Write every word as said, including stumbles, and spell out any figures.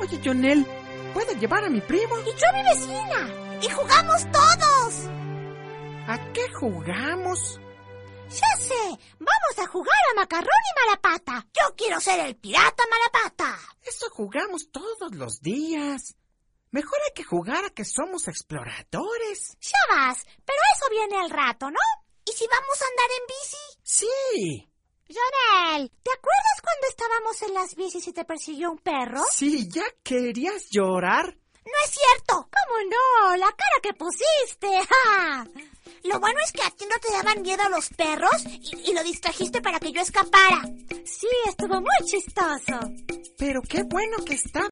Oye, Jonel, ¿puedo llevar a mi primo? Y yo a mi vecina. Y jugamos todos. ¿A qué jugamos? Ya sé, vamos a jugar a macarrón y malapata. Yo quiero ser el pirata malapata. Eso jugamos todos los días. Mejor hay que jugar a que somos exploradores. Ya vas, pero eso viene al rato, ¿no? ¿Y si vamos a andar en bici? Sí. Jonel, ¿te acuerdas cuando estábamos en las bicis y te persiguió un perro? Sí, ¿ya querías llorar? No es cierto. ¿Cómo no? La cara que pusiste. ¡Ja! Lo bueno es que a ti no te daban miedo los perros y, y lo distrajiste para que yo escapara. Sí, estuvo muy chistoso. Pero qué bueno que está